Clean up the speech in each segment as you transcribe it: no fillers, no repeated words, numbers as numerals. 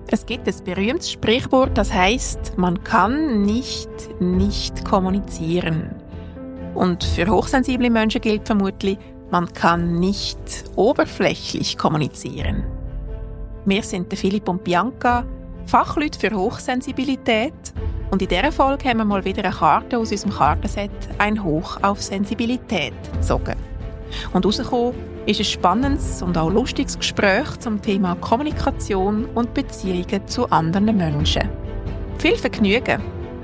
Es gibt ein berühmtes Sprichwort, das heißt, man kann nicht kommunizieren. Und für hochsensible Menschen gilt vermutlich, man kann nicht oberflächlich kommunizieren. Wir sind Philipp und Bianca, Fachleute für Hochsensibilität. Und in dieser Folge haben wir mal wieder eine Karte aus unserem Kartenset «Ein Hoch auf Sensibilität» gezogen. Und rausgekommen ist ein spannendes und auch lustiges Gespräch zum Thema Kommunikation und Beziehungen zu anderen Menschen. Viel Vergnügen!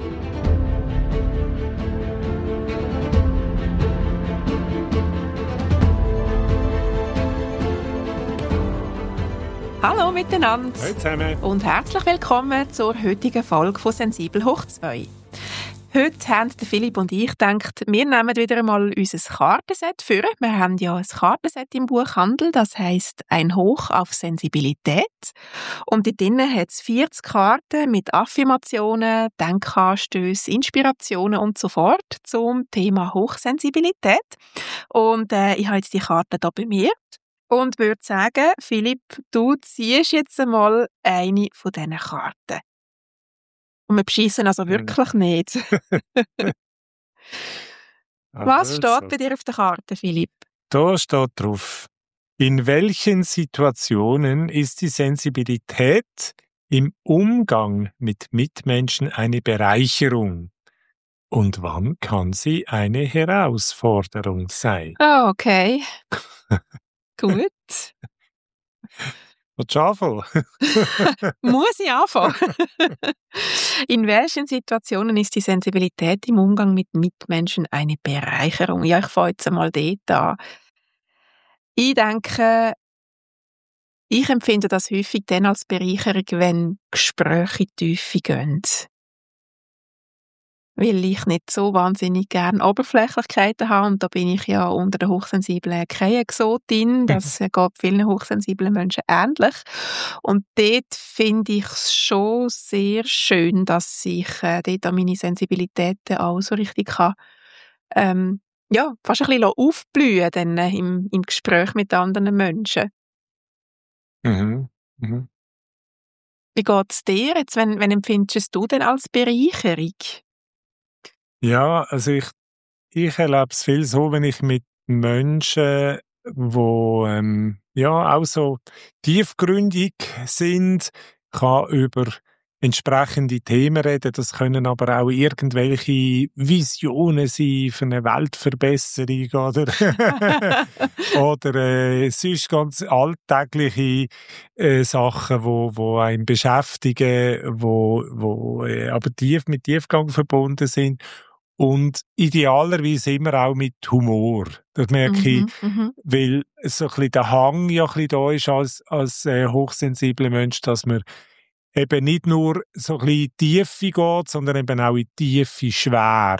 Hallo miteinander! Hallo zusammen! Und herzlich willkommen zur heutigen Folge von «Sensibel hoch 2». Heute haben Philipp und ich gedacht, wir nehmen wieder einmal unser Kartenset vor. Wir haben ja ein Kartenset im Buchhandel, das heisst «Ein Hoch auf Sensibilität». Und dort drinnen hat es 40 Karten mit Affirmationen, Denkanstößen, Inspirationen und so fort zum Thema Hochsensibilität. Und ich habe jetzt die Karten hier bei mir und würde sagen, Philipp, du ziehst jetzt einmal eine von diesen Karten. Und wir beschissen also wirklich nicht. Was steht bei dir auf der Karte, Philipp? Da steht drauf: In welchen Situationen ist die Sensibilität im Umgang mit Mitmenschen eine Bereicherung? Und wann kann sie eine Herausforderung sein? Ah, okay. Gut. Willst du anfangen? Muss ich anfangen? In welchen Situationen ist die Sensibilität im Umgang mit Mitmenschen eine Bereicherung? Ja, ich fange jetzt einmal dort an. Ich denke, ich empfinde das häufig dann als Bereicherung, wenn Gespräche in die Tiefe gehen. Weil ich nicht so wahnsinnig gerne Oberflächlichkeiten habe, und da bin ich ja unter den Hochsensiblen keine Exotin. Das geht vielen hochsensiblen Menschen ähnlich. Und dort finde ich es schon sehr schön, dass ich dort an meine Sensibilitäten auch so richtig kann, fast ein bisschen aufblühen dann, im Gespräch mit anderen Menschen. Mhm. Mhm. Wie geht es dir jetzt? Wenn empfindest du denn als Bereicherung? Ja, also ich erlebe es viel so, wenn ich mit Menschen, wo auch so tiefgründig sind, kann über entsprechende Themen reden. Das können aber auch irgendwelche Visionen sein für eine Weltverbesserung oder oder sonst ganz alltägliche Sachen, wo einen beschäftigen, wo aber mit Tiefgang verbunden sind. Und idealerweise immer auch mit Humor. Das merke ich, weil so ein bisschen der Hang ja ein bisschen da ist als hochsensibler Mensch, dass man eben nicht nur so ein bisschen in die Tiefe geht, sondern eben auch in die Tiefe schwer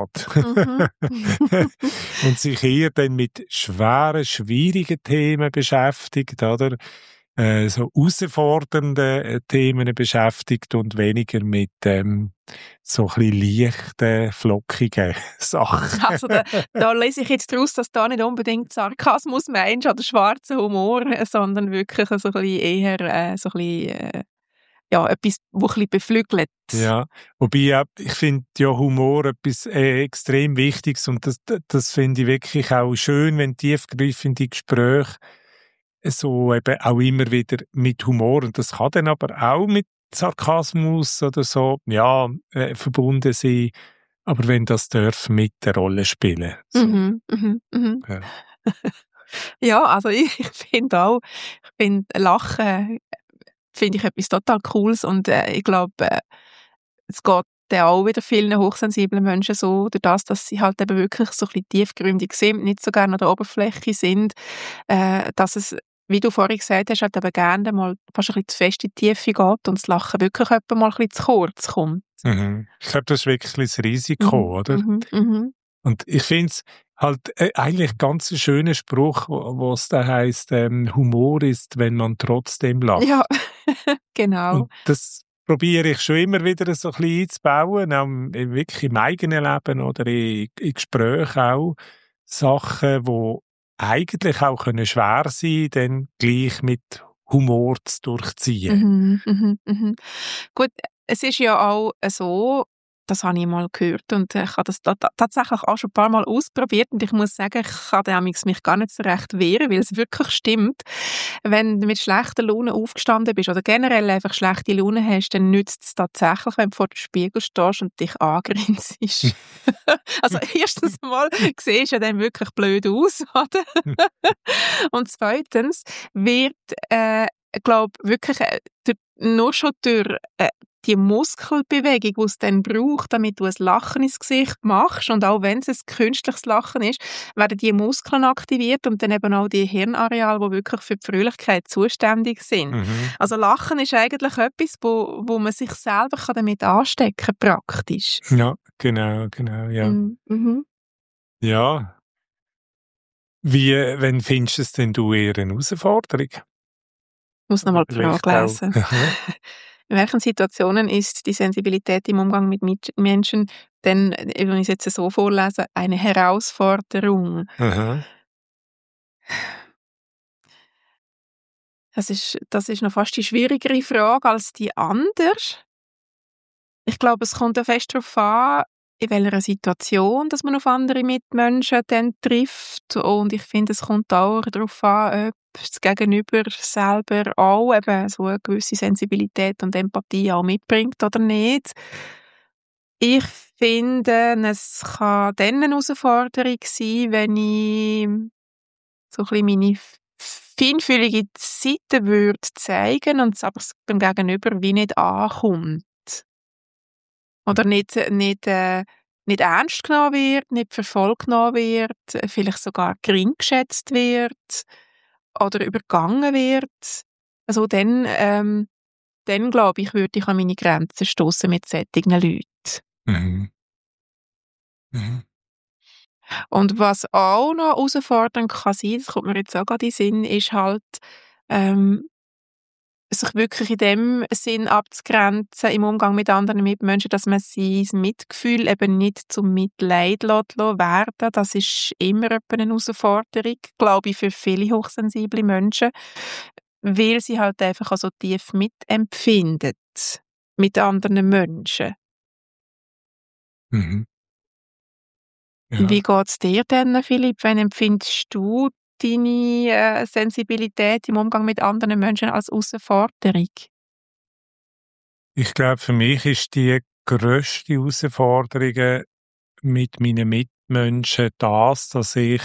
geht. Und sich eher dann mit schweren, schwierigen Themen beschäftigt, oder? So herausfordernden Themen beschäftigt und weniger mit so ein bisschen leichten, flockigen Sachen. Also da lese ich jetzt daraus, dass da nicht unbedingt Sarkasmus meinst oder schwarzer Humor, sondern wirklich so ein bisschen eher etwas, das ein bisschen beflügelt. Ja, wobei ich finde ja Humor etwas extrem Wichtiges, und das finde ich wirklich auch schön, wenn tiefgreifende Gespräche so eben auch immer wieder mit Humor, und das kann dann aber auch mit Sarkasmus oder so, verbunden sein, aber wenn das darf mit der Rolle spielen. So. Ja. Ja, also ich finde Lachen finde ich etwas total Cooles, und ich glaube, es geht dann auch wieder vielen hochsensiblen Menschen so, durch das, dass sie halt eben wirklich so ein bisschen tiefgründig sind, nicht so gerne an der Oberfläche sind, dass es, wie du vorhin gesagt hast, halt eben gerne mal fast ein bisschen zu fest in die Tiefe geht und das Lachen wirklich etwa mal ein bisschen zu kurz kommt. Mhm. Ich glaube, das ist wirklich das Risiko, oder? Und ich finde es halt eigentlich ganz ein schöner Spruch, wo es da heisst, Humor ist, wenn man trotzdem lacht. Ja, genau. Und das probiere ich schon immer wieder so ein bisschen einzubauen, auch wirklich im eigenen Leben oder in Gesprächen auch. Sachen, die eigentlich auch schwer sein können, dann gleich mit Humor zu durchziehen. Gut, es ist ja auch so, das habe ich mal gehört und ich habe das tatsächlich auch schon ein paar Mal ausprobiert und ich muss sagen, ich kann mich gar nicht so recht wehren, weil es wirklich stimmt. Wenn du mit schlechter Laune aufgestanden bist oder generell einfach schlechte Laune hast, dann nützt es tatsächlich, wenn du vor dem Spiegel stehst und dich angrinst. Also erstens mal siehst du ja dann wirklich blöd aus, oder? Und zweitens wird, glaube wirklich nur schon durch die Muskelbewegung, die es dann braucht, damit du ein Lachen ins Gesicht machst, und auch wenn es ein künstliches Lachen ist, werden die Muskeln aktiviert und dann eben auch die Hirnareale, die wirklich für die Fröhlichkeit zuständig sind. Also Lachen ist eigentlich etwas, wo man sich selber damit anstecken kann, praktisch. Ja, genau, ja. Ja. Wann findest du es denn eher eine Herausforderung? Ich muss nochmal die Frage lesen. In welchen Situationen ist die Sensibilität im Umgang mit Menschen denn, wenn ich es jetzt so vorlese, eine Herausforderung? Das ist noch fast die schwierigere Frage als die andere. Ich glaube, es kommt ja fest darauf an, in welcher Situation dass man auf andere Mitmenschen dann trifft. Und ich finde, es kommt auch darauf an, ob das Gegenüber selber auch eben so eine gewisse Sensibilität und Empathie auch mitbringt oder nicht. Ich finde, es kann dann eine Herausforderung sein, wenn ich so ein bisschen meine feinfühlige Seite würde zeigen und es aber beim Gegenüber wie nicht ankommt. Oder nicht ernst genommen wird, nicht für voll genommen wird, vielleicht sogar gering geschätzt wird oder übergangen wird. Also dann glaube ich, würde ich an meine Grenzen stoßen mit solchen Leuten. Und was auch noch herausfordernd kann sein, das kommt mir jetzt auch gerade in den Sinn, ist halt, sich wirklich in dem Sinn abzugrenzen im Umgang mit anderen Mitmenschen, dass man sein Mitgefühl eben nicht zum Mitleid werden. Das ist immer eine Herausforderung, glaube ich, für viele hochsensible Menschen, weil sie halt einfach auch so tief mitempfinden mit anderen Menschen. Ja. Wie geht es dir denn, Philipp? Wann empfindest du deine Sensibilität im Umgang mit anderen Menschen als Herausforderung? Ich glaube, für mich ist die grösste Herausforderung mit meinen Mitmenschen das, dass ich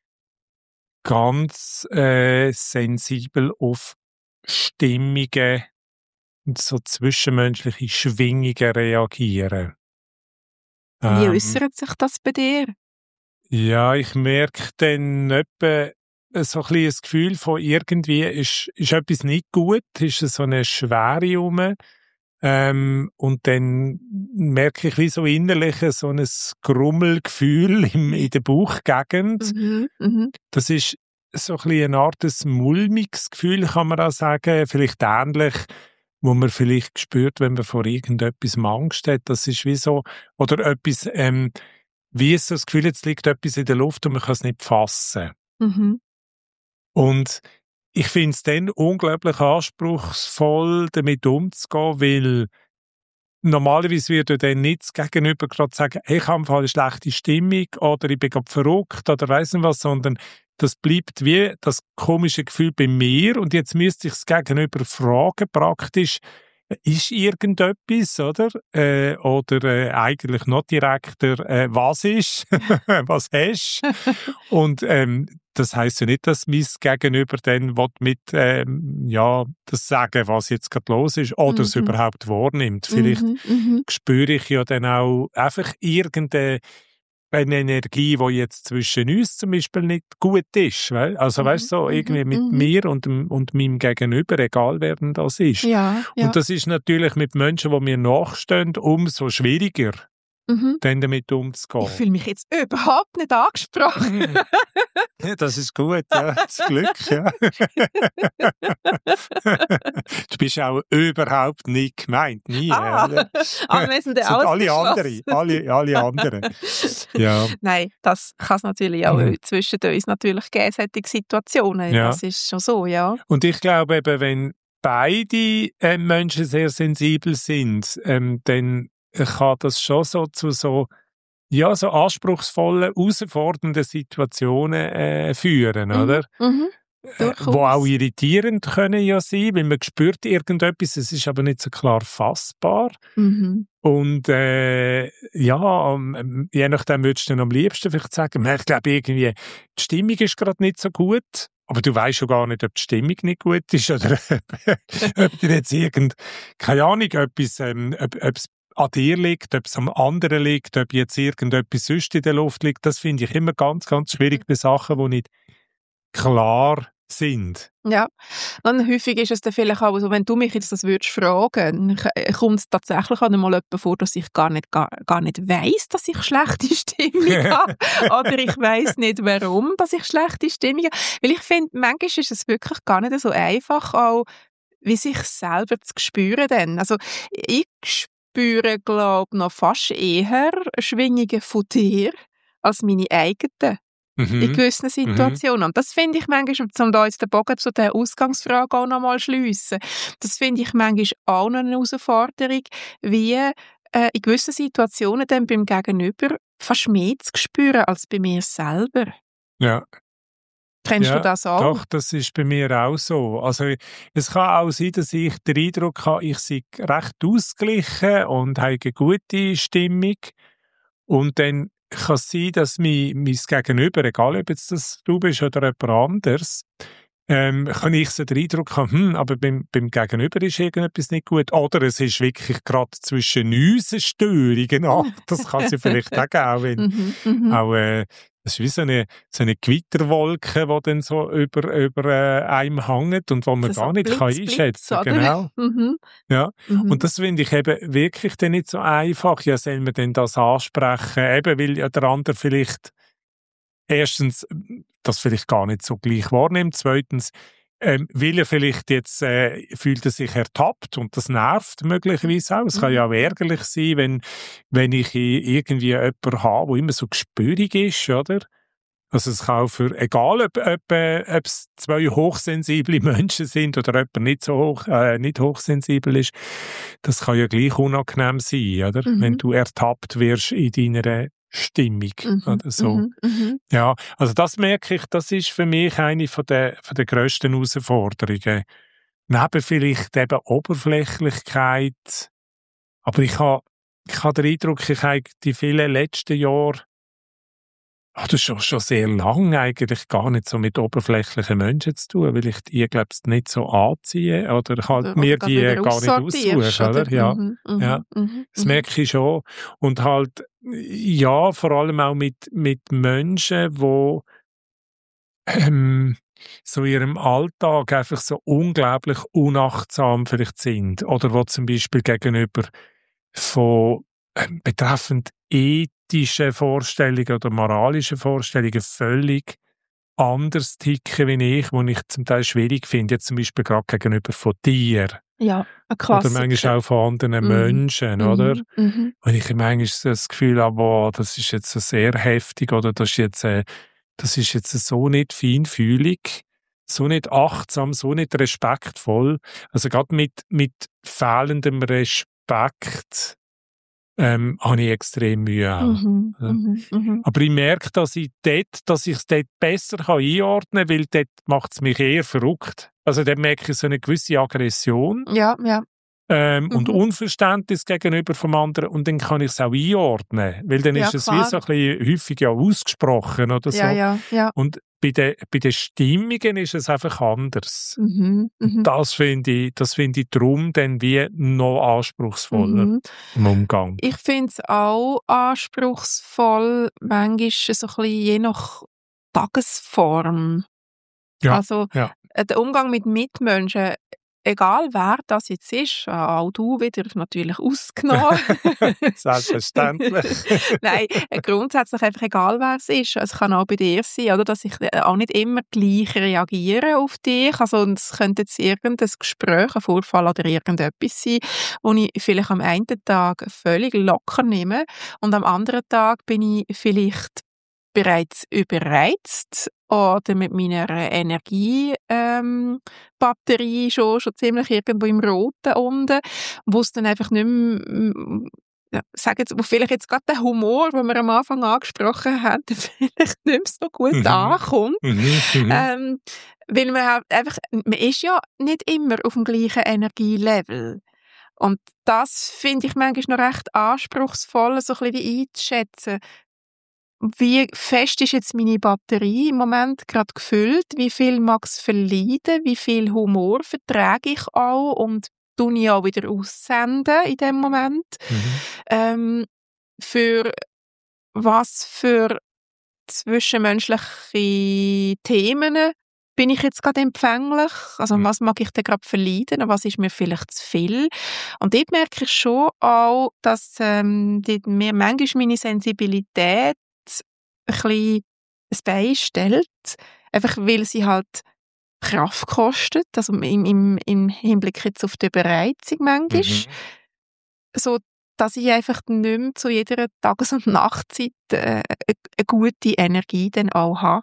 ganz sensibel auf Stimmungen und so zwischenmenschliche Schwingungen reagiere. Wie äußert sich das bei dir? Ja, ich merke dann etwa so ein bisschen das Gefühl von irgendwie ist etwas nicht gut, ist so eine Schwere rum. Und dann merke ich wie so innerlich so ein Grummelgefühl in der Bauchgegend. Das ist so ein bisschen eine Art mulmiges Gefühl, kann man auch sagen. Vielleicht ähnlich, wo man vielleicht spürt, wenn man vor irgendetwas Angst hat. Das ist wie so, oder etwas, wie so das Gefühl, jetzt liegt etwas in der Luft und man kann es nicht fassen. Und ich finde es dann unglaublich anspruchsvoll, damit umzugehen, weil normalerweise würde dann nicht das Gegenüber gerade sagen, hey, ich habe eine schlechte Stimmung oder ich bin gerade verrückt oder weiss nicht was, sondern das bleibt wie das komische Gefühl bei mir und jetzt müsste ich das Gegenüber fragen praktisch, ist irgendetwas, oder? Eigentlich noch direkter, was ist? Was hast? Und das heisst ja nicht, dass mein Gegenüber dann mit das sagen, was jetzt gerade los ist, oder es überhaupt wahrnimmt. Vielleicht spüre ich ja dann auch einfach irgendeine Energie, die jetzt zwischen uns zum Beispiel nicht gut ist. Also weißt du, so irgendwie mit mir und meinem Gegenüber, egal wer denn das ist. Ja. Und das ist natürlich mit Menschen, die mir nachstehen, umso schwieriger. dann damit umzugehen. Ich fühle mich jetzt überhaupt nicht angesprochen. Ja, das ist gut, ja. Das Glück, ja. Du bist auch überhaupt nicht gemeint, nie. Anwesende alle anderen. Ja. Nein, das kann es natürlich auch zwischen uns natürlich geben, solche Situationen. Ja. Das ist schon so, ja. Und ich glaube eben, wenn beide Menschen sehr sensibel sind, dann kann das schon so zu so anspruchsvollen, herausfordernden Situationen führen, oder? Wo auch irritierend können ja sein, weil man spürt irgendetwas, es ist aber nicht so klar fassbar. Und je nachdem würdest du dann am liebsten vielleicht sagen, ich glaube irgendwie, die Stimmung ist gerade nicht so gut, aber du weißt schon gar nicht, ob die Stimmung nicht gut ist oder ob dir jetzt keine Ahnung, ob es an dir liegt, ob es am anderen liegt, ob jetzt irgendetwas sonst in der Luft liegt. Das finde ich immer ganz, ganz schwierig bei Sachen, die nicht klar sind. Ja, und häufig ist es dann vielleicht auch so, wenn du mich jetzt das würdest fragen, kommt es tatsächlich auch einmal jemand vor, dass ich gar nicht weiss, dass ich schlechte Stimmung habe. Oder ich weiss nicht, warum dass ich schlechte Stimmung habe. Weil ich finde, manchmal ist es wirklich gar nicht so einfach, auch wie sich selber zu spüren dann. Also ich spüre, glaube ich, noch fast eher Schwingungen von dir als meine eigenen. In gewissen Situationen. Und das finde ich manchmal, um da jetzt den Bogen zu der Ausgangsfrage auch noch mal schliessen, das finde ich manchmal auch noch eine Herausforderung, wie in gewissen Situationen dann beim Gegenüber fast mehr zu spüren als bei mir selber. Ja. Kennst du das auch? Doch, das ist bei mir auch so. Also es kann auch sein, dass ich den Eindruck habe, ich sei recht ausgeglichen und habe eine gute Stimmung. Und dann kann es sein, dass mein Gegenüber, egal ob jetzt das du bist oder jemand anderes, kann ich so den Eindruck haben, aber beim Gegenüber ist irgendetwas nicht gut. Oder es ist wirklich gerade zwischen uns eine Störung. Das kann es ja vielleicht auch geben, wenn das ist wie so eine Gewitterwolke, die dann so über einem hängt und wo man gar nicht einschätzen kann. Genau. Ja. Und das finde ich eben wirklich dann nicht so einfach. Ja, soll man denn das ansprechen? Eben, weil ja der andere vielleicht erstens das vielleicht gar nicht so gleich wahrnimmt. Zweitens, weil er vielleicht jetzt fühlt er sich ertappt und das nervt möglicherweise auch. Es kann ja auch ärgerlich sein, wenn ich irgendwie jemanden habe, der immer so gespürig ist, oder? Also es kann auch egal ob es zwei hochsensible Menschen sind oder jemand nicht hochsensibel ist, das kann ja gleich unangenehm sein, oder? Wenn du ertappt wirst in deiner Stimmung oder so. Ja, also das merke ich, das ist für mich eine von der grössten Herausforderungen. Neben vielleicht eben Oberflächlichkeit, aber ich habe den Eindruck, ich habe die vielen letzten Jahre das ist schon sehr lange eigentlich gar nicht so mit oberflächlichen Menschen zu tun, weil ich die, glaube ich, nicht so anziehe oder halt mir die gar nicht aussuche, oder? Ja. Das merke ich schon. Und halt, ja, vor allem auch mit Menschen, die so in ihrem Alltag einfach so unglaublich unachtsam vielleicht sind oder wo zum Beispiel gegenüber von betreffend ethische Vorstellungen oder moralische Vorstellungen völlig anders ticken wie ich, wo ich zum Teil schwierig finde, jetzt zum Beispiel gerade gegenüber von dir. Ja, ein Klassiker. Oder manchmal auch von anderen Menschen, oder? Und ich manchmal so das Gefühl habe, boah, das ist jetzt so sehr heftig oder das ist jetzt so nicht feinfühlig, so nicht achtsam, so nicht respektvoll. Also gerade mit fehlendem Respekt habe ich extrem Mühe auch. Aber ich merke, dass ich es dort besser einordnen kann, weil dort macht es mich eher verrückt. Also dort merke ich so eine gewisse Aggression. Ja. Und Unverständnis gegenüber vom anderen und dann kann ich es auch einordnen, weil dann ist es wie so ein bisschen häufig ja ausgesprochen oder so. Ja. Und bei den Stimmungen ist es einfach anders. Das finde ich darum dann wie noch anspruchsvoller im Umgang. Ich finde es auch anspruchsvoll, manchmal so ein bisschen je nach Tagesform. Ja, also der Umgang mit Mitmenschen egal wer das jetzt ist, auch du wieder natürlich ausgenommen. Selbstverständlich. Nein, grundsätzlich einfach egal, wer es ist. Es kann auch bei dir sein, oder, dass ich auch nicht immer gleich reagiere auf dich. Also es könnte jetzt irgendein Gespräch, ein Vorfall oder irgendetwas sein, wo ich vielleicht am einen Tag völlig locker nehme und am anderen Tag bin ich vielleicht bereits überreizt oder mit meiner Batterie schon ziemlich irgendwo im Roten unten, wo es dann einfach nicht mehr, ja, sag jetzt, wo vielleicht jetzt gerade der Humor, den wir am Anfang angesprochen haben, vielleicht nicht mehr so gut ankommt. Weil man ist ja nicht immer auf dem gleichen Energielevel. Und das finde ich manchmal noch recht anspruchsvoll, so ein bisschen wie einzuschätzen. Wie fest ist jetzt meine Batterie im Moment gerade gefüllt? Wie viel mag es verleiden? Wie viel Humor vertrage ich auch? Und tue ich auch wieder aussenden in dem Moment? Für was für zwischenmenschliche Themen bin ich jetzt gerade empfänglich? Also was mag ich denn gerade verleiden? Und was ist mir vielleicht zu viel? Und dort merke ich schon auch, dass mir manchmal meine Sensibilität ein bisschen ein Bein stellt, einfach weil sie halt Kraft kostet, also im Hinblick jetzt auf die Überreizung manchmal, so dass ich einfach nicht mehr zu jeder Tages- und Nachtzeit eine gute Energie dann auch habe.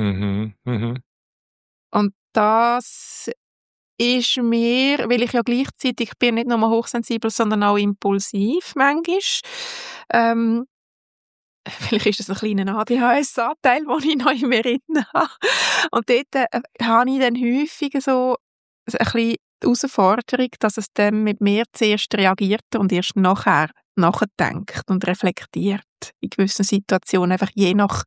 Und das ist mir, weil ich ja gleichzeitig bin, nicht nur hochsensibel, sondern auch impulsiv manchmal. Vielleicht ist das ein kleiner ADHS-Anteil, den ich noch in mir drin habe. Und dort habe ich dann häufig so ein bisschen die Herausforderung, dass es dann mit mir zuerst reagiert und erst nachher nachdenkt und reflektiert. In gewissen Situationen einfach je nach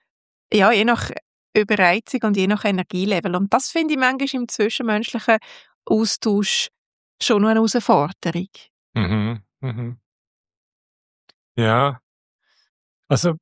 Überreizung und je nach Energielevel. Und das finde ich manchmal im zwischenmenschlichen Austausch schon noch eine Herausforderung. Ja, also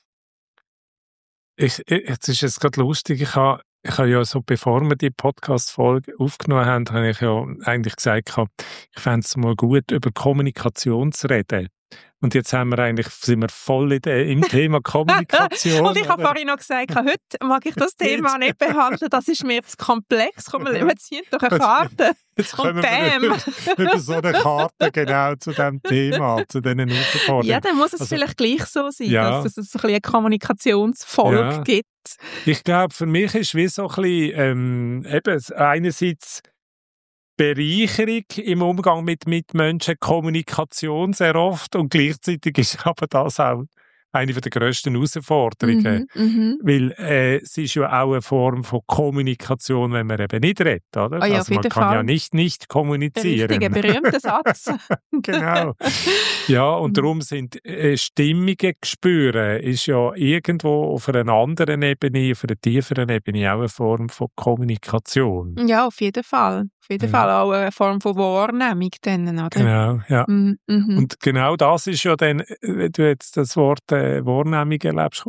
jetzt ist es gerade lustig, ich habe ja so, bevor wir die Podcast-Folge aufgenommen haben, habe ich ja eigentlich gesagt, ich fände es mal gut, über Kommunikation zu reden. Und jetzt sind wir voll im Thema Kommunikation. Und ich habe vorhin noch gesagt, heute mag ich das Thema nicht behandeln, das ist mir zu komplex. Komm, wir ziehen doch eine Karte. Jetzt kommen wir über so eine Karte genau zu diesem Thema, zu diesen Herausforderungen. Ja, dann muss es vielleicht gleich so sein, dass es so ein bisschen eine Kommunikationsfolge gibt. Ich glaube, für mich ist wie so ein bisschen, eben einerseits Bereicherung im Umgang mit Mitmenschen, Kommunikation sehr oft, und gleichzeitig ist aber das auch eine der grössten Herausforderungen. Weil es ist ja auch eine Form von Kommunikation, wenn man eben nicht redet, oder? Ja, also man kann ja nicht kommunizieren. Richtig, ein berühmter Satz. Genau. Ja, und darum sind Stimmungen spüren, ist ja irgendwo auf einer anderen Ebene, auf einer tieferen Ebene auch eine Form von Kommunikation. Ja, auf jeden Fall. Auf jeden Fall auch eine Form von Wahrnehmung dann, oder? Genau, ja. Und genau das ist ja dann, wenn du jetzt das Wort Wahrnehmung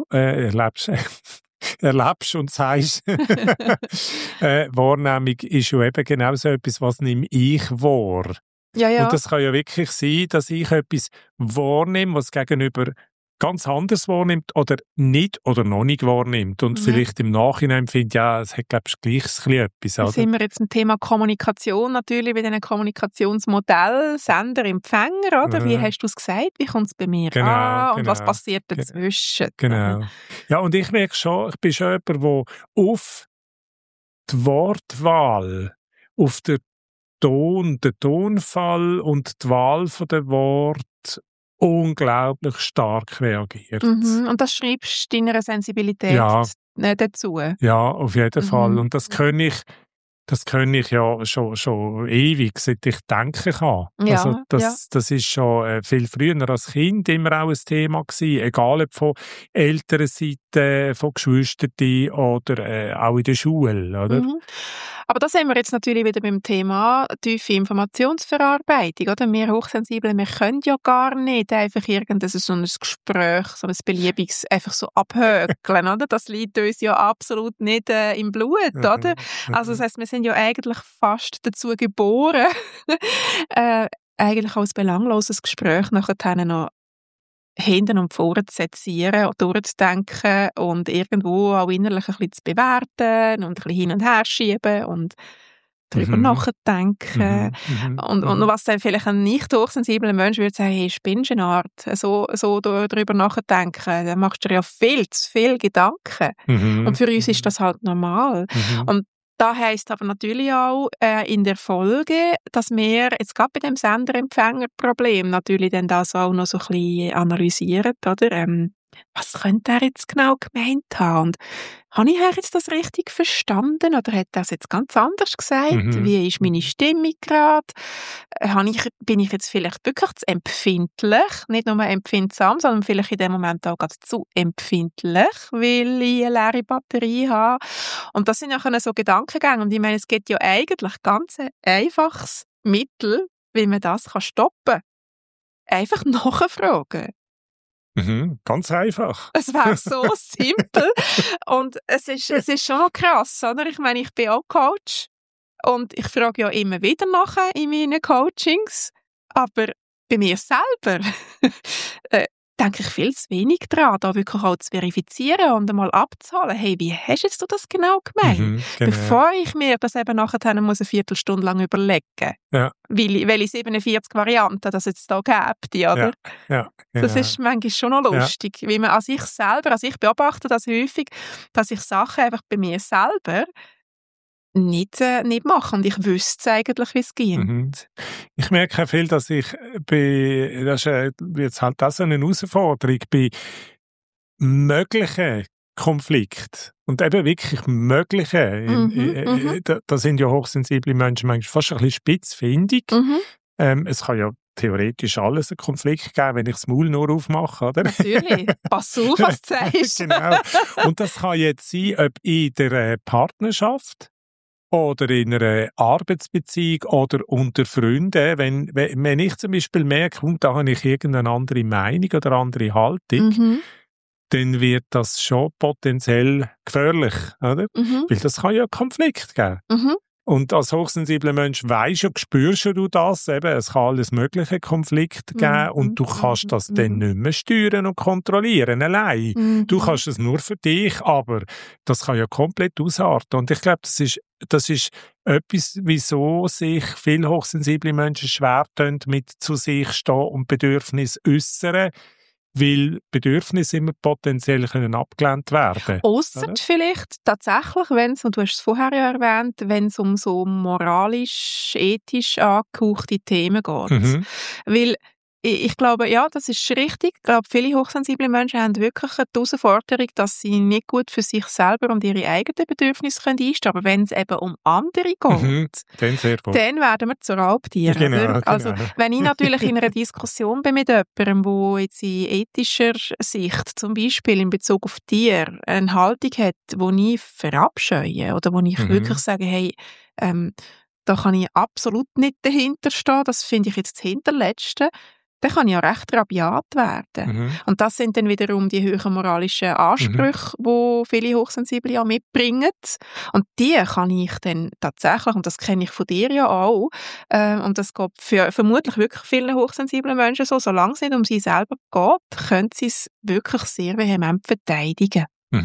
erlebst und sagst, Wahrnehmung ist ja eben genau so etwas, was nehme ich wahr. Ja. Und das kann ja wirklich sein, dass ich etwas wahrnehme, was gegenüber ganz anders wahrnimmt oder nicht oder noch nicht wahrnimmt und vielleicht im Nachhinein findet, ja, es hat, glaube ich, gleich etwas. Da sind wir jetzt im Thema Kommunikation natürlich, bei diesen Kommunikationsmodellen, Sender, Empfänger, oder? Wie hast du es gesagt? Wie kommt es bei mir an? Und was passiert dazwischen? Genau. Ja, und ich merke schon, ich bin schon jemand, der auf die Wortwahl, auf den Tonfall und die Wahl der Worte unglaublich stark reagiert. Und das schreibst du deiner Sensibilität dazu? Ja, auf jeden Fall. Und das kann ich ja schon ewig, seit ich denken kann. Ja, also das ist schon viel früher als Kind immer auch ein Thema gewesen, egal ob von Elternseite, von Geschwistern oder auch in der Schule, oder? Aber da sind wir jetzt natürlich wieder beim Thema tiefe Informationsverarbeitung, oder? Wir Hochsensiblen, wir können ja gar nicht einfach so ein Gespräch, so ein beliebiges einfach so abhökeln, oder? Das liegt uns ja absolut nicht im Blut, oder? Also das heisst, wir sind ja eigentlich fast dazu geboren, eigentlich als belangloses Gespräch nachher noch hinten und vorne zu sezieren und durchzudenken und irgendwo auch innerlich ein bisschen zu bewerten und ein bisschen hin und her schieben und darüber nachdenken. Und was dann vielleicht ein nicht hochsensibler Mensch würde sagen, hey, spinnst du eine Art, so darüber nachdenken, dann machst du dir ja viel zu viel Gedanken. Und für uns ist das halt normal. Und da heisst aber natürlich auch in der Folge, dass wir jetzt gerade bei dem Sender-Empfänger-Problem natürlich dann das auch noch so ein bisschen analysieren, oder? Was könnte er jetzt genau gemeint haben? Und habe ich jetzt das richtig verstanden oder hat er das jetzt ganz anders gesagt? Wie ist meine Stimmung gerade? Bin ich jetzt vielleicht wirklich zu empfindlich? Nicht nur empfindsam, sondern vielleicht in dem Moment auch gerade zu empfindlich, weil ich eine leere Batterie habe. Und das sind ja so Gedankengänge. Und ich meine, es gibt ja eigentlich ganz ein einfaches Mittel, wie man das stoppen kann. Einfach nachfragen. Ganz einfach. Es wäre so simpel. Und es ist schon noch krass, oder? Ich meine, ich bin auch Coach und ich frage ja immer wieder nachher in meinen Coachings, aber bei mir selber denke ich viel zu wenig daran, da wirklich auch zu verifizieren und einmal abzuholen. Hey, wie hast jetzt du das genau gemeint? Genau. Bevor ich mir das eben nachher muss eine Viertelstunde lang überlegen, welche 47 Varianten das jetzt da gibt, oder? Ja, genau. Das ist manchmal schon noch lustig, wie man ich beobachte das häufig, dass ich Sachen einfach bei mir selber nicht mache und ich wüsste eigentlich, wie es geht. Ich merke auch viel, dass ich das ist jetzt halt auch so eine Herausforderung, bei möglichen Konflikten und eben wirklich möglichen, da sind ja hochsensible Menschen manchmal fast ein bisschen spitzfindig. Es kann ja theoretisch alles einen Konflikt geben, wenn ich das Maul nur aufmache, oder? Natürlich. Pass auf, was du sagst. Genau. Und das kann jetzt sein, ob in der Partnerschaft oder in einer Arbeitsbeziehung oder unter Freunden. Wenn ich zum Beispiel merke, da habe ich irgendeine andere Meinung oder andere Haltung, dann wird das schon potenziell gefährlich, oder? Weil das kann ja einen Konflikt geben. Und als hochsensibler Mensch spürst du das eben, es kann alles mögliche Konflikte geben und du kannst das dann nicht mehr steuern und kontrollieren allein. Du kannst es nur für dich, aber das kann ja komplett ausarten. Und ich glaube, das ist etwas, wieso sich viele hochsensible Menschen schwer tun, mit zu sich stehen und Bedürfnisse äußern, weil Bedürfnisse immer potenziell abgelehnt werden können. Ausser vielleicht tatsächlich, und du hast es vorher ja erwähnt, wenn es um so moralisch, ethisch angehauchte Themen geht. Weil ich glaube, ja, das ist richtig. Ich glaube, viele hochsensible Menschen haben wirklich die Herausforderung, dass sie nicht gut für sich selber und ihre eigenen Bedürfnisse einstehen können. Aber wenn es eben um andere geht, dann sehr gut. Dann werden wir zu Raubtieren. Genau. Also, wenn ich natürlich in einer Diskussion bin mit jemandem, der jetzt in ethischer Sicht, zum Beispiel in Bezug auf Tiere, eine Haltung hat, die ich verabscheue oder wo ich wirklich sage, hey, da kann ich absolut nicht dahinter stehen, das finde ich jetzt das Hinterletzte, dann kann ich ja recht rabiat werden. Und das sind dann wiederum die hohen moralischen Ansprüche, die viele Hochsensible ja mitbringen. Und die kann ich dann tatsächlich, und das kenne ich von dir ja auch, und das geht für vermutlich wirklich vielen hochsensiblen Menschen so, solange es nicht um sie selber geht, können sie es wirklich sehr vehement verteidigen.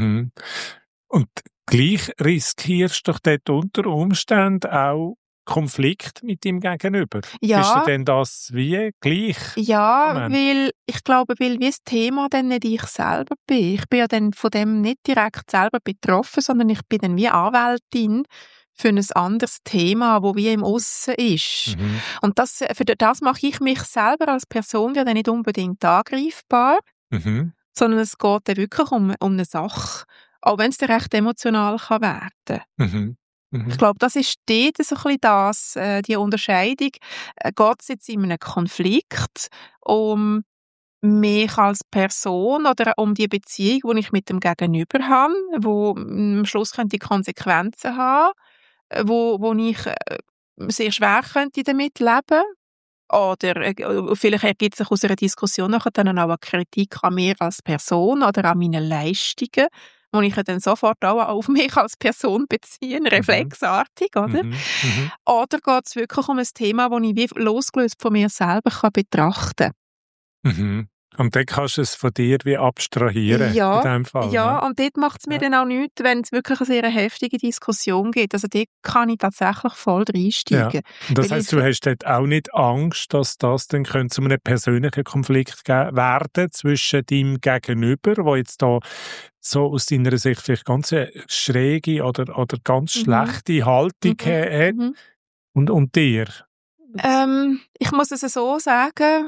Und gleich riskierst du doch dort unter Umständen auch Konflikt mit dem Gegenüber. Ja. Ist dir denn das wie gleich? Ja, weil ich glaube, weil wie das Thema dann nicht ich selber bin. Ich bin ja dann von dem nicht direkt selber betroffen, sondern ich bin dann wie Anwältin für ein anderes Thema, wo wie im Aussen ist. Und für das mache ich mich selber als Person ja dann nicht unbedingt angreifbar, sondern es geht dann wirklich um eine Sache, auch wenn es dann recht emotional kann werden. Ich glaube, das ist dort so ein bisschen die Unterscheidung. Geht es jetzt in einem Konflikt um mich als Person oder um die Beziehung, die ich mit dem Gegenüber habe, wo am Schluss die Konsequenzen haben, wo ich sehr schwer könnte damit leben. Oder vielleicht ergibt sich aus einer Diskussion nachher dann auch eine Kritik an mir als Person oder an meinen Leistungen, wo ich dann sofort auch auf mich als Person beziehe, reflexartig, oder? Oder geht es wirklich um ein Thema, das ich wie losgelöst von mir selber betrachten kann? Und dann kannst du es von dir wie abstrahieren, in dem Fall. Ja, ne? und dort macht es mir dann auch nichts, wenn es wirklich eine sehr heftige Diskussion gibt. Also dort kann ich tatsächlich voll reinsteigen. Ja. Und das heisst, du hast dort auch nicht Angst, dass das dann zu einem persönlichen Konflikt werden zwischen deinem Gegenüber, der jetzt da so aus deiner Sicht vielleicht ganz eine schräge oder ganz schlechte Haltung hat und dir? Ich muss es so sagen,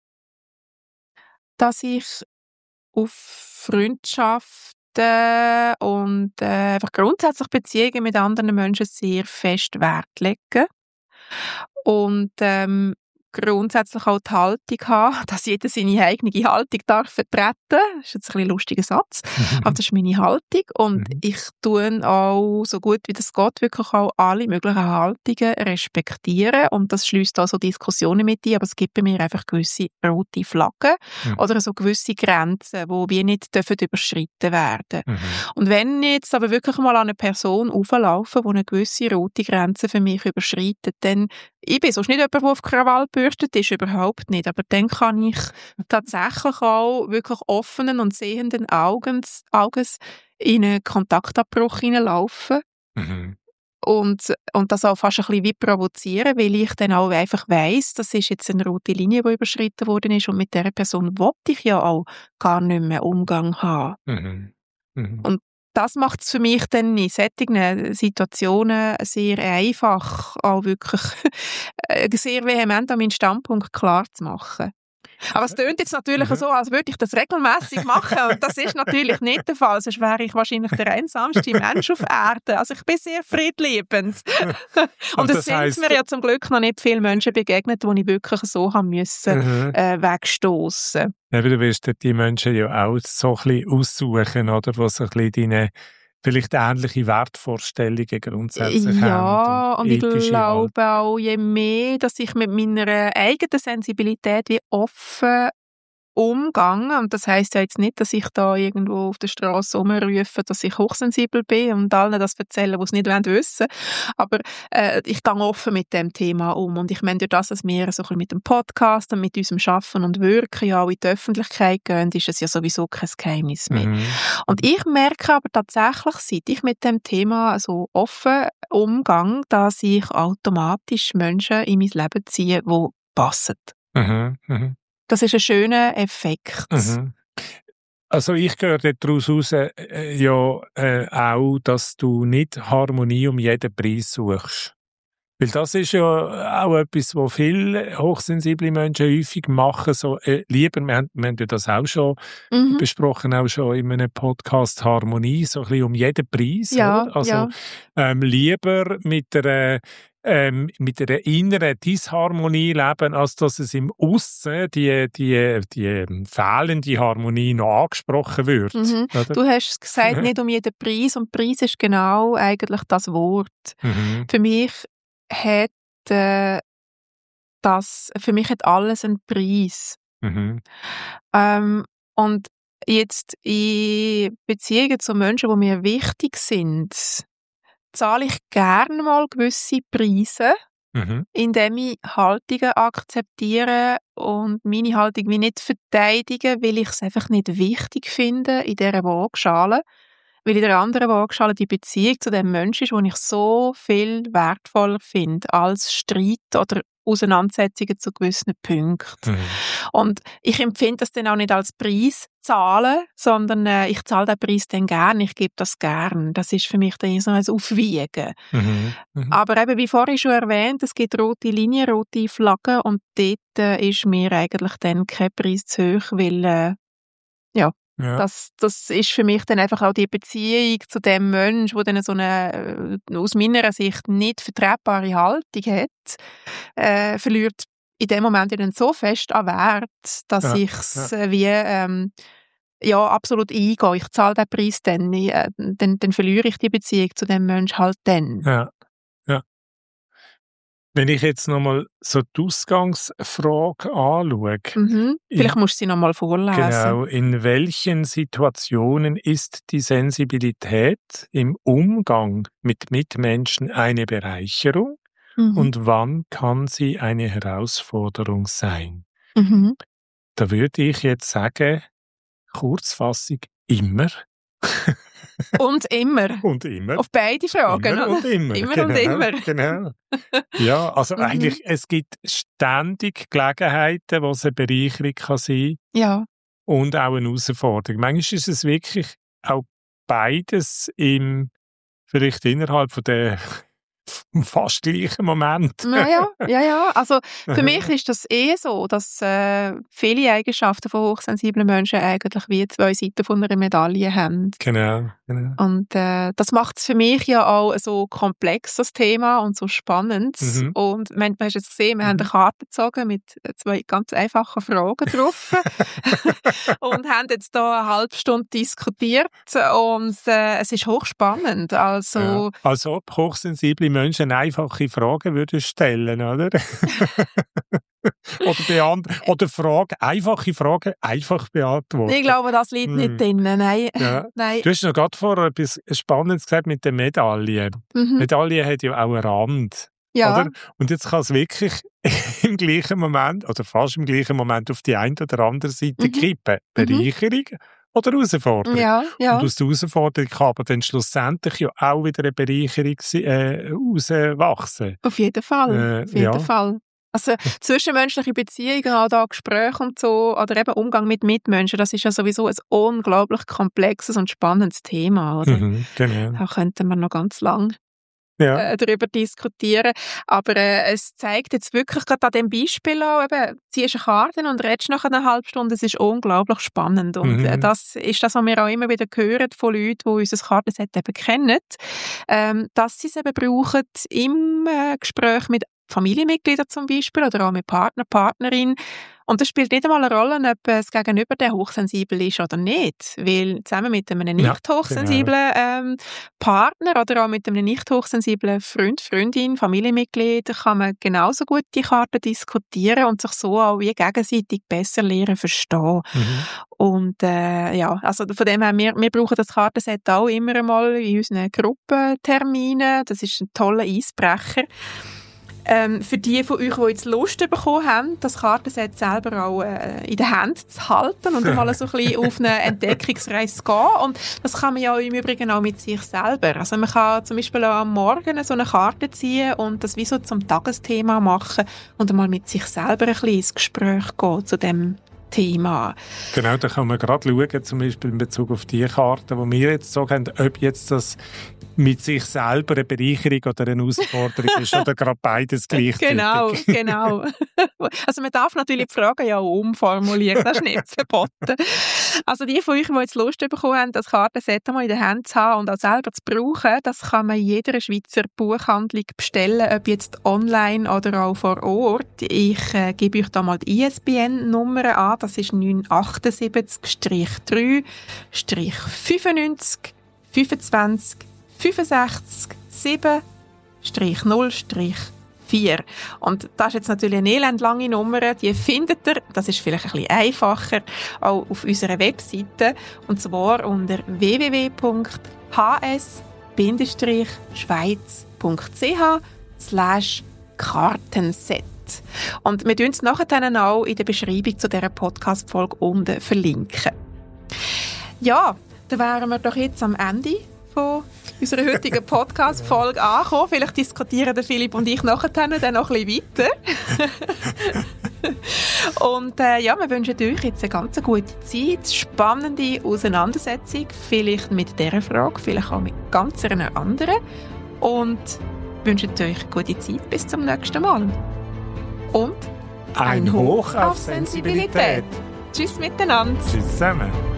dass ich auf Freundschaften und einfach grundsätzlich Beziehungen mit anderen Menschen sehr fest Wert lege. Und grundsätzlich auch die Haltung haben, dass jeder seine eigene Haltung darf vertreten. Das ist jetzt ein bisschen ein lustiger Satz, aber das ist meine Haltung. Und ich tue auch, so gut wie das geht, wirklich auch alle möglichen Haltungen respektieren. Und das schließt auch so Diskussionen mit ein, aber es gibt bei mir einfach gewisse rote Flaggen oder so gewisse Grenzen, die wie nicht überschritten werden. Und wenn ich jetzt aber wirklich mal an eine Person auflaufe, die eine gewisse rote Grenze für mich überschreitet, dann ich bin sonst nicht jemand, der auf Krawall gebürstet ist, überhaupt nicht. Aber dann kann ich tatsächlich auch wirklich offenen und sehenden Auges in einen Kontaktabbruch hineinlaufen. Und das auch fast ein bisschen wie provozieren, weil ich dann auch einfach weiss, das ist jetzt eine rote Linie, die überschritten worden ist und mit dieser Person wollte ich ja auch gar nicht mehr Umgang haben. Und das macht es für mich dann in solchen Situationen sehr einfach, auch wirklich sehr vehement an meinen Standpunkt klar zu machen. Aber es tönt jetzt natürlich so, als würde ich das regelmäßig machen und das ist natürlich nicht der Fall, sonst wäre ich wahrscheinlich der einsamste Mensch auf Erden. Also ich bin sehr friedliebend. Und es sind mir ja zum Glück noch nicht viele Menschen begegnet, die ich wirklich so haben müssen wegstossen. Ja, du wirst die Menschen ja auch so ein bisschen aussuchen, oder? Die so ein bisschen deine vielleicht ähnliche Wertvorstellungen grundsätzlich haben. Ja, und ich glaube auch, je mehr, dass ich mit meiner eigenen Sensibilität wie offen umgehe, und das heisst ja jetzt nicht, dass ich da irgendwo auf der Straße rumrufe, dass ich hochsensibel bin und allen das erzählen, die es nicht wissen wollen, aber ich gehe offen mit dem Thema um und ich meine, durch das, dass wir so ein bisschen mit dem Podcast und mit unserem Schaffen und Wirken ja auch in die Öffentlichkeit gehen, ist es ja sowieso kein Geheimnis mehr. Und ich merke aber tatsächlich, seit ich mit dem Thema so offen umgehe, dass ich automatisch Menschen in mein Leben ziehe, die passen. Das ist ein schöner Effekt. Also ich höre daraus heraus, auch, dass du nicht Harmonie um jeden Preis suchst. Weil das ist ja auch etwas, was viele hochsensible Menschen häufig machen. So, lieber, wir haben ja das auch schon besprochen, auch schon in einem Podcast, Harmonie, so ein bisschen um jeden Preis. Ja, oder? Also lieber mit einer inneren Disharmonie leben, als dass es im Aussen die fehlende Harmonie noch angesprochen wird. Du hast es gesagt, nicht um jeden Preis, und Preis ist genau eigentlich das Wort. Für mich hat alles einen Preis. Und jetzt in Beziehungen zu Menschen, die mir wichtig sind, zahle ich gerne mal gewisse Preise, indem ich Haltungen akzeptiere und meine Haltung wie nicht verteidige, weil ich es einfach nicht wichtig finde in dieser Waagschale. Weil in der anderen Waagschale die Beziehung zu dem Menschen ist, den ich so viel wertvoller finde als Streit oder Auseinandersetzungen zu gewissen Punkten. Und ich empfinde das dann auch nicht als Preis zahlen, sondern ich zahle den Preis dann gern, ich gebe das gern. Das ist für mich dann so ein Aufwiegen. Aber eben, wie vorhin schon erwähnt, es gibt rote Linien, rote Flaggen und dort ist mir eigentlich dann kein Preis zu hoch, weil das ist für mich dann einfach auch die Beziehung zu dem Menschen, der dann so eine aus meiner Sicht nicht vertretbare Haltung hat, verliert in dem Moment dann so fest an Wert, dass ich es absolut eingehe. Ich zahle den Preis dann verliere ich die Beziehung zu dem Menschen halt dann. Ja. Wenn ich jetzt nochmal so die Ausgangsfrage anschaue. Vielleicht musst du sie nochmal vorlesen. Genau. In welchen Situationen ist die Sensibilität im Umgang mit Mitmenschen eine Bereicherung und wann kann sie eine Herausforderung sein? Da würde ich jetzt sagen, Kurzfassung, immer. Und immer. Und immer. Auf beide Fragen. Immer und immer. Immer genau, und immer. Genau. Ja, also eigentlich, es gibt ständig Gelegenheiten, wo es eine Bereicherung kann sein kann. Ja. Und auch eine Herausforderung. Manchmal ist es wirklich auch beides vielleicht innerhalb von der fast gleichen Moment. Ja. Also für mich ist das so, dass viele Eigenschaften von hochsensiblen Menschen eigentlich wie zwei Seiten von einer Medaille haben. Genau. Und das macht es für mich ja auch so komplex, das Thema, und so spannend. Und du hast jetzt gesehen, wir haben eine Karte gezogen mit 2 ganz einfachen Fragen drauf und haben jetzt da eine halbe Stunde diskutiert und es ist hochspannend. Also, als ob hochsensible Menschen einfache Fragen würden stellen, oder? Oder einfache Fragen einfach beantworten. Ich glaube, das liegt nicht drin. Nein. Ja. Nein. Du hast noch gerade vorher etwas Spannendes gesagt mit der Medaille. Medaille hat ja auch einen Rand. Ja. Oder? Und jetzt kann es wirklich im gleichen Moment oder fast im gleichen Moment auf die eine oder andere Seite kippen. Bereicherung oder Herausforderung. Ja. Und aus der Herausforderung kann aber dann schlussendlich ja auch wieder eine Bereicherung rauswachsen. Auf jeden Fall. Auf jeden Fall. Also zwischenmenschliche Beziehungen, auch da Gespräche und so, oder eben Umgang mit Mitmenschen, das ist ja sowieso ein unglaublich komplexes und spannendes Thema. Oder? Genau. Da könnten wir noch ganz lang darüber diskutieren. Aber es zeigt jetzt wirklich gerade an dem Beispiel auch, eben, ziehst eine Karte und redest nach einer halben Stunde, es ist unglaublich spannend. Und das ist das, was wir auch immer wieder hören von Leuten, die unser Kartenset eben kennen, dass sie es eben brauchen im Gespräch mit Familienmitgliedern zum Beispiel oder auch mit Partner, Partnerin. Und das spielt nicht einmal eine Rolle, ob es gegenüber der hochsensibel ist oder nicht. Weil zusammen mit einem nicht hochsensiblen Partner oder auch mit einem nicht hochsensiblen Freund, Freundin, Familienmitglied kann man genauso gut die Karten diskutieren und sich so auch wie gegenseitig besser lernen verstehen. Und also von dem her, wir brauchen das Kartenset auch immer einmal in unseren Gruppenterminen. Das ist ein toller Eisbrecher. Für die von euch, die jetzt Lust bekommen haben, das Kartenset selber auch in der Hand zu halten und mal so ein bisschen auf eine Entdeckungsreise zu gehen. Und das kann man ja im Übrigen auch mit sich selber. Also man kann zum Beispiel auch am Morgen so eine Karte ziehen und das wie so zum Tagesthema machen und einmal mit sich selber ein bisschen ins Gespräch gehen zu dem Thema. Genau, da kann man gerade schauen, zum Beispiel in Bezug auf die Karten, die wir jetzt so haben, ob jetzt das mit sich selber eine Bereicherung oder eine Herausforderung ist oder gerade beides gleichzeitig. Genau. Also man darf natürlich die Fragen ja auch umformulieren, das ist nicht verboten. Also die von euch, die jetzt Lust bekommen haben, das Kartenset mal in der Hand zu haben und auch selber zu brauchen, das kann man in jeder Schweizer Buchhandlung bestellen, ob jetzt online oder auch vor Ort. Ich gebe euch da mal die ISBN-Nummer an, das ist 978-3-95 25 65 7-0-4. Und das ist jetzt natürlich eine elendlange Nummer, die findet ihr, das ist vielleicht ein bisschen einfacher, auch auf unserer Webseite, und zwar unter www.hs-schweiz.ch/Kartenset. Und wir tun es nachher auch in der Beschreibung zu dieser Podcast-Folge unten verlinken. Ja, dann wären wir doch jetzt am Ende von unserer heutigen Podcast-Folge angekommen. Vielleicht diskutieren der Philipp und ich nachher dann noch ein bisschen weiter. Und wir wünschen euch jetzt eine ganz gute Zeit, spannende Auseinandersetzung, vielleicht mit dieser Frage, vielleicht auch mit ganz einer anderen. Und wünschen euch eine gute Zeit bis zum nächsten Mal. Und ein Hoch auf Sensibilität. Tschüss miteinander. Tschüss zusammen.